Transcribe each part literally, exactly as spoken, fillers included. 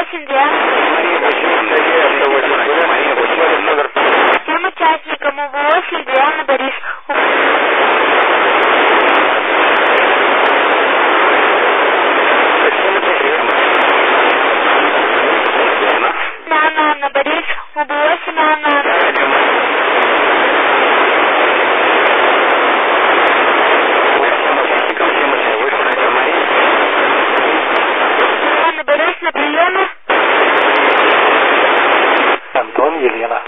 восемь Диана. Всем участникам У Б восемь Диана Борис. Анна, Анна, Борис, У Б восемь, Анна, Анна. Анна, Борис, на приеме. Антон, Елена.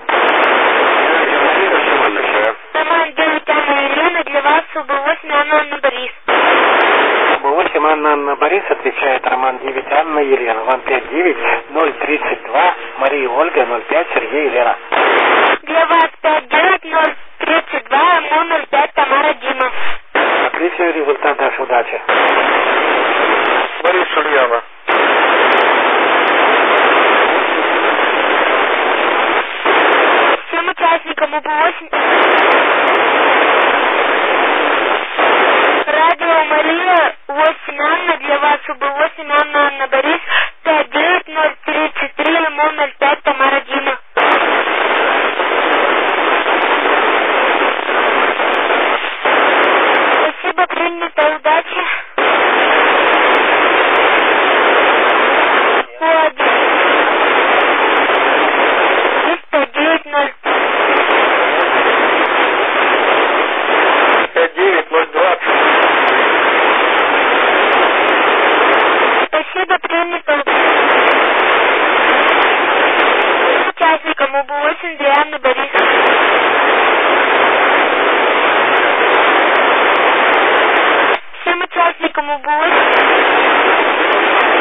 Роман девять, Анна, Елена, для вас У Б восемь, Анна, Анна, Борис. У Б восемь, Анна, Анна, Борис, отвечает Роман девять, Анна, Елена. Вам пять девять ноль тридцать два, Мария, Ольга, ноль пять, Сергей, Елена. Для вас пять девять ноль тридцать два, М У ноль пять, Тамара, Дима. Отличный результат, Даша, удачи. Борис, Ульяна. Всем участникам У Б восемь. Радио Мария восемь, Анна, для вас У Б восемь, Анна, Анна, Борис, пять девять ноль тридцать три, М У ноль пять, Тамара, Дима. Спасибо, принято, удачи. пять девять ноль пять девять ноль двадцать. Спасибо, принято. Участникам У Б восемь Диана Борис. Всем участникам У Б восемь.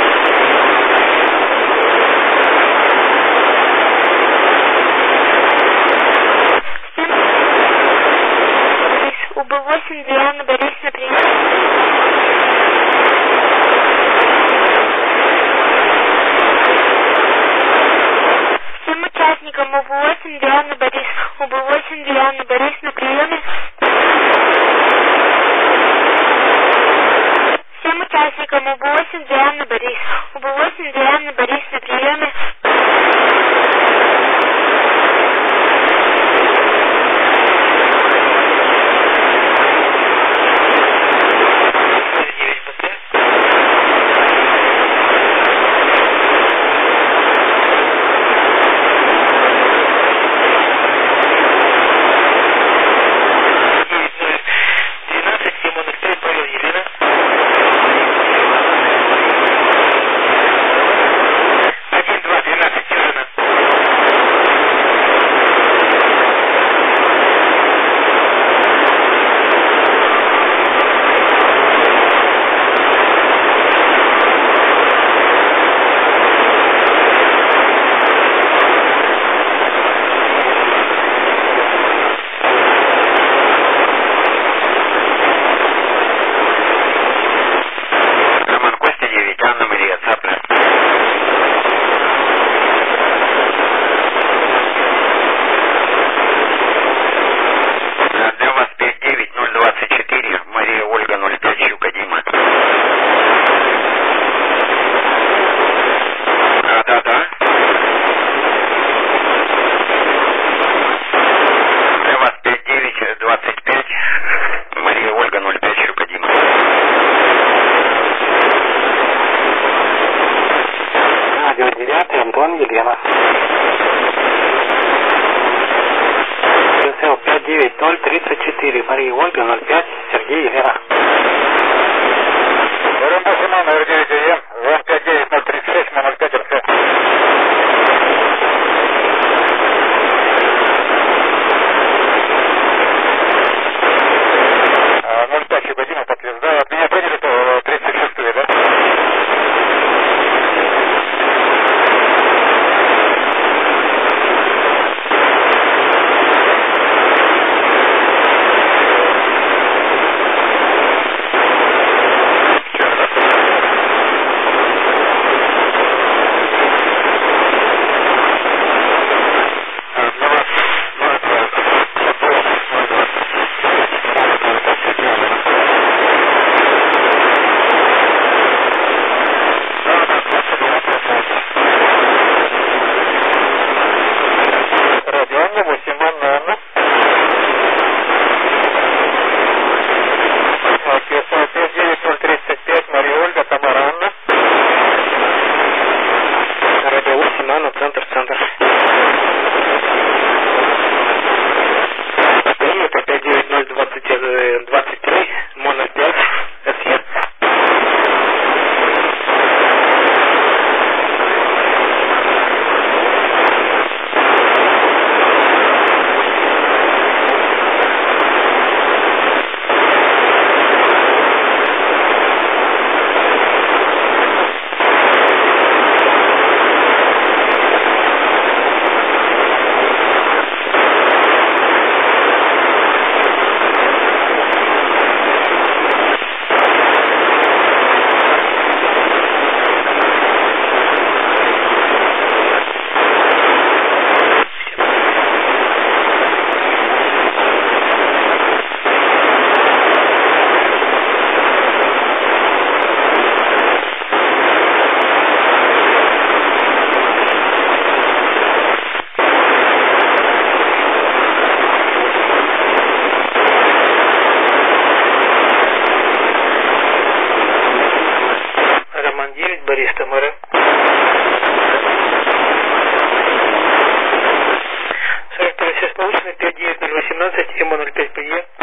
У Б восемь Диана Борис, например. Всем участникам У Б восемь Диана Борис. У Б восемь Диана Борис на приеме. Всем участникам У Б восемь Диана Борис. У Б восемь Диана Борис на приеме. Антон, Елена. пять девять ноль тридцать четыре, Мария, Ольга, ноль пять, Сергей, Елена. Роман Семенов, эр девять эй эм, пять девять ноль тридцать шесть, ноль пять, эр пять. ноль пять, Югодина, подтверждаю. От меня приняли то тридцать шесть, да? Нано, центр, центр. Принято пять девять ноль двадцать двадцать три, Моно пять, СЕ. девять, Борис, Тамара. сорок вторая связь получена, пять девять ноль восемнадцать, эмо ноль пять ПЕ.